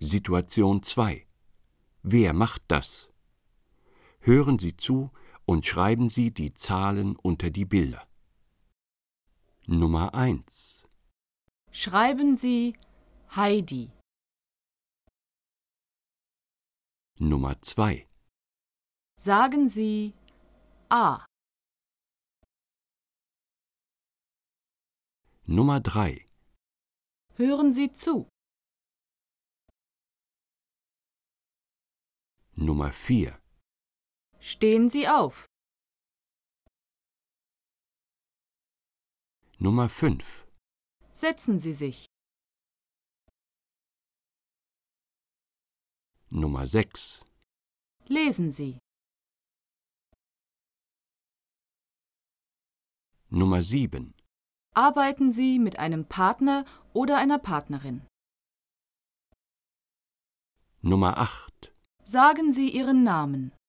Situation 2. Wer macht das? Hören Sie zu und schreiben Sie die Zahlen unter die Bilder. Nummer 1. Schreiben Sie Heidi. Nummer 2. Sagen Sie A. Nummer 3. Hören Sie zu. Nummer 4. Stehen Sie auf. Nummer 5. Setzen Sie sich. Nummer 6. Lesen Sie. Nummer 7. Arbeiten Sie mit einem Partner oder einer Partnerin. Nummer 8. Sagen Sie Ihren Namen.